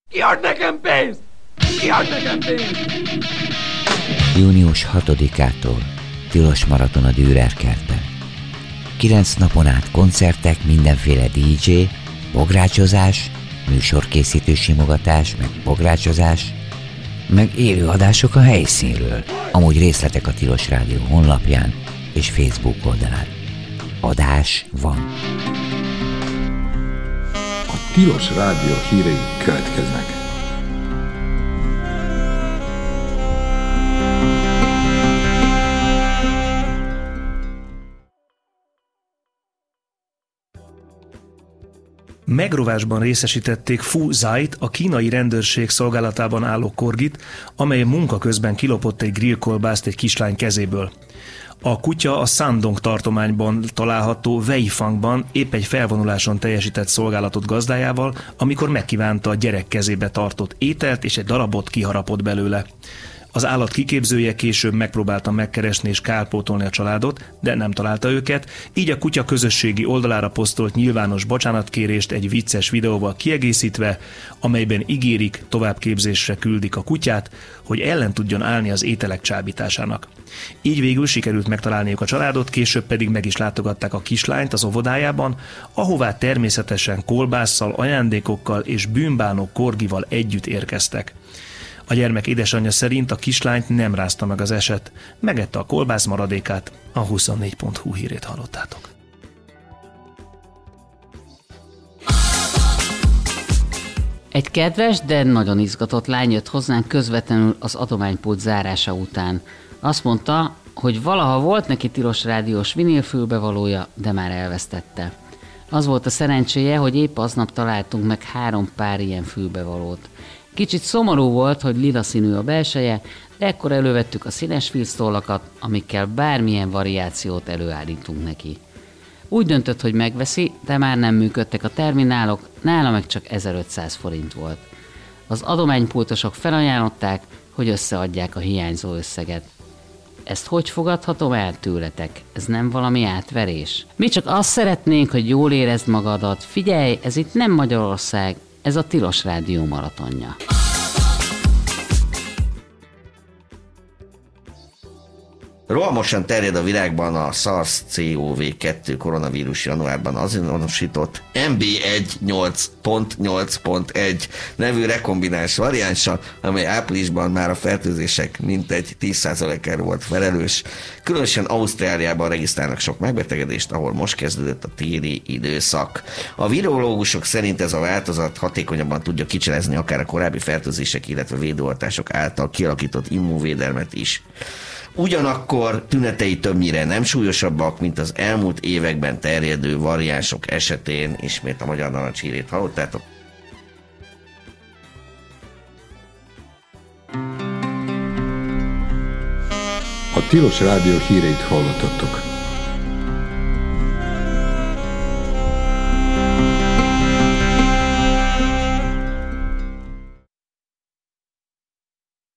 Ki ad nekem pénzt? Ki ad nekem pénzt? Június 6-ától tilos maraton a Dürer kertben. 9 napon át koncertek, mindenféle DJ, bográcsozás, műsorkészítő simogatás, meg bográcsozás, meg élőadások a helyszínről. Amúgy részletek a Tilos Rádió honlapján és Facebook oldalán. Adás van. A Tilos Rádió hírei következnek. Megrovásban részesítették Fu Zait, a kínai rendőrség szolgálatában álló korgit, amely munka közben kilopott egy grillkolbászt egy kislány kezéből. A kutya a Shandong tartományban található Weifangban épp egy felvonuláson teljesített szolgálatot gazdájával, amikor megkívánta a gyerek kezébe tartott ételt, és egy darabot kiharapott belőle. Az állat kiképzője később megpróbálta megkeresni és kárpótolni a családot, de nem találta őket, így a kutya közösségi oldalára posztolt nyilvános bocsánatkérést egy vicces videóval kiegészítve, amelyben ígérik, továbbképzésre küldik a kutyát, hogy ellen tudjon állni az ételek csábításának. Így végül sikerült megtalálniuk a családot, később pedig meg is látogatták a kislányt az óvodájában, ahová természetesen kolbásszal, ajándékokkal és bűnbánó korgival együtt érkeztek. A gyermek édesanyja szerint a kislányt nem rázta meg az eset, megette a kolbász maradékát. A 24.hu hírét hallottátok. Egy kedves, de nagyon izgatott lány jött hozzánk közvetlenül az adománypult zárása után. Azt mondta, hogy valaha volt neki Tilos Rádiós vinilfülbevalója, de már elvesztette. Az volt a szerencséje, hogy épp aznap találtunk meg 3 pár ilyen fülbevalót. Kicsit szomorú volt, hogy lila színű a belseje, de ekkor elővettük a színes filctollakat, amikkel bármilyen variációt előállítunk neki. Úgy döntött, hogy megveszi, de már nem működtek a terminálok, nála meg csak 1500 forint volt. Az adománypultosok felajánlották, hogy összeadják a hiányzó összeget. Ezt hogy fogadhatom el tőletek? Ez nem valami átverés? Mi csak azt szeretnénk, hogy jól érezd magadat. Figyelj, ez itt nem Magyarország, ez a Tilos Rádió maratonja. Rohamosan terjed a világban a SARS-CoV-2 koronavírus januárban azonosított MB1.8.8.1 nevű rekombináns variánsa, amely áprilisban már a fertőzések mintegy 10%-ára volt felelős. Különösen Ausztráliában regisztrálnak sok megbetegedést, ahol most kezdődött a téli időszak. A virológusok szerint ez a változat hatékonyabban tudja kicselezni akár a korábbi fertőzések, illetve védőoltások által kialakított immunvédelmet is. Ugyanakkor tünetei többnyire nem súlyosabbak, mint az elmúlt években terjedő variánsok esetén. Ismét a Magyar Narancs hírét hallottátok. A Tilos Rádió híreit hallottattok.